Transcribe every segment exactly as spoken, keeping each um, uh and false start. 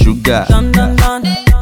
sugar, dun dun dun,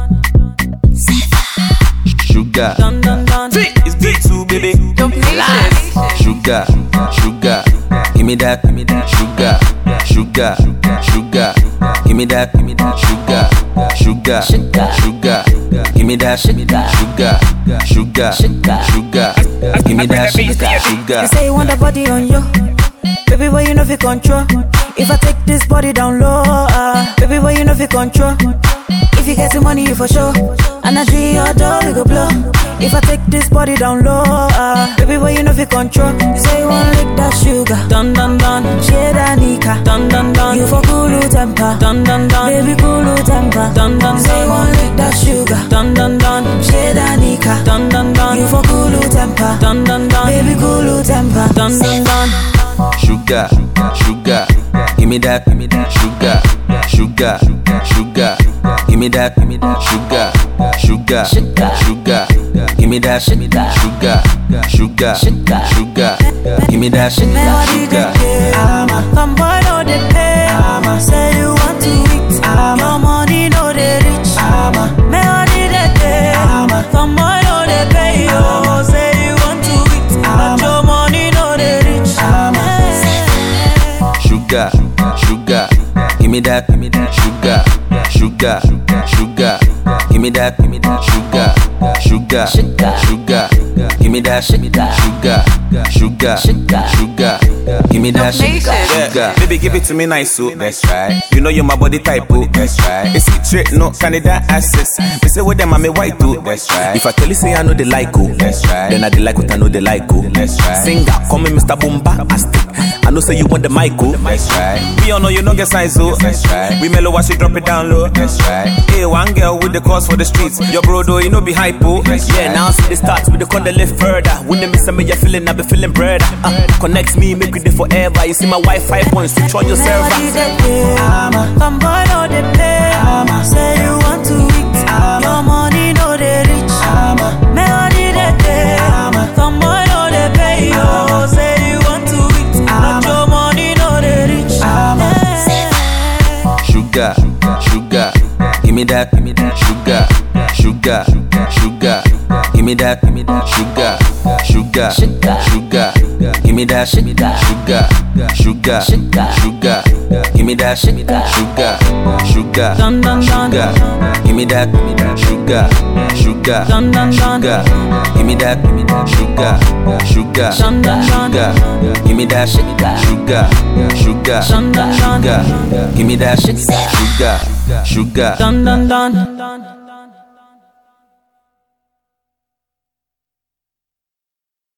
sugar, dun dun dun. It's B two, baby. sugar, sugar. Give me that, give me that sugar, sugar, sugar. Give me that, give me that sugar, sugar, sugar. Give me that, give me that sugar, sugar, sugar. Give me that sugar. You say you want a body on you, baby boy, you know if you control. If I take this body down low, uh, baby boy, you know if you control. If you get the money, you for sure. And I see your door, we go blow. If I take this body down low, uh, baby boy, you know if you control. You say you want lick that sugar, dun dun dun. Shade that nika, dun dun dun. You for cool temper, dun dun dun. Baby cool temper, dun dun dun. Say you want lick that sugar, dun dun dun. Shade that nika, dun dun dun. You for cool temper, dun dun dun. Baby cool temper, dun dun dun. Sugar, sugar. Give me that, give me that sugar, sugar, sugar. Give me that, give me that sugar, sugar, sugar. Give me that, give me that sugar, sugar, sugar. Give me that, sugar. Come boy, no they pay. Say you want to eat, your money no they reach. Me honey they pay. Come boy, no they pay. Oh, say you want to eat, but your money no they reach. Sugar, sugar. Give me that, give me that sugar, sugar, sugar. Give me that, give me that sugar, sugar, sugar. Give me that, give me that sugar, sugar, sugar. Give me that sugar. Yeah, baby, give it to me nice, so that's right. You know you're my body type, oh, that's right. It's a trick, no Canada access. They say with them I'm a white, too, that's right. If I tell you say I know they like, oh, that's right. Then I they like what I know they like, oh, that's right. Singer, call me Mister Boomba, I stick. I know say you want the mic, oh, that's right. We all know you know get size, oh, that's right. We mellow watch you drop it down low, that's right. Hey, one girl with the cause for the streets. Your bro though, you know be hype, oh, that's yeah. Right. Now see the starts with the con they live further. When they miss me, you're feeling, I be feeling bread. Uh, connect me, make it there forever. You see my Wi-Fi points, switch on your server. Come boy, no they pay. Say you want to eat, your money no they reach. Me honey they pay. Come boy, no they pay. Oh, say you want to eat, but your money no they reach. Sugar, sugar. Give me that, give me that sugar, sugar, sugar. Give me that, give me that sugar, sugar, sugar. Give me that, give me that sugar, sugar, sugar. Give me that, give me that sugar, sugar, sugar. Give me that, give me that sugar, sugar, sugar. Give me that, give me that sugar, sugar, sugar. Give me that, give me that sugar, sugar, sugar. Give me that, sugar, sugar. Dun dun dun.